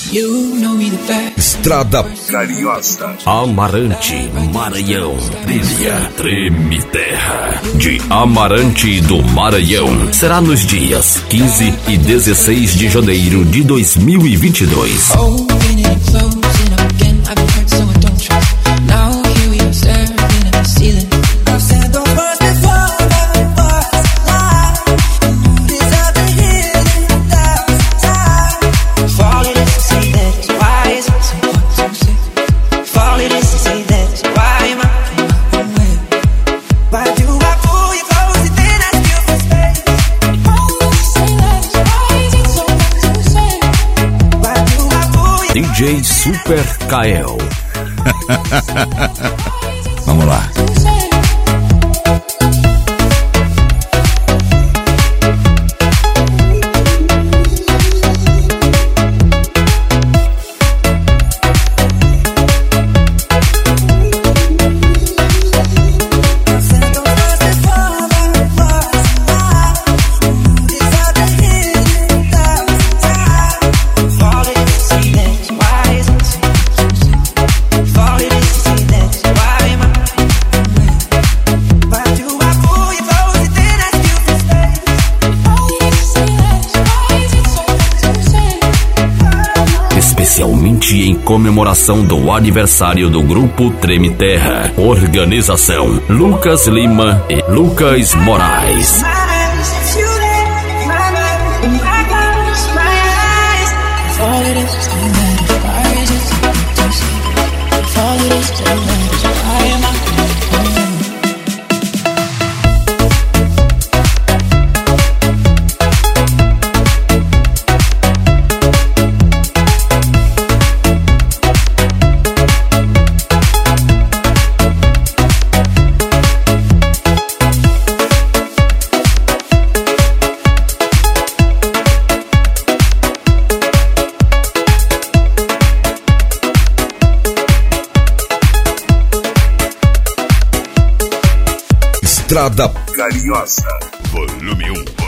Estrada Carinhosa, Amarante, Maranhão, trilha Treme Terra, de Amarante do Maranhão. Será nos dias 15 e 16 de janeiro de 2022. DJ Super Kael. Vamos lá. Especialmente em comemoração do aniversário do Grupo Treme Terra. Organização Lucas Lima e Lucas Moraes. Estrada Carinhosa, volume 1.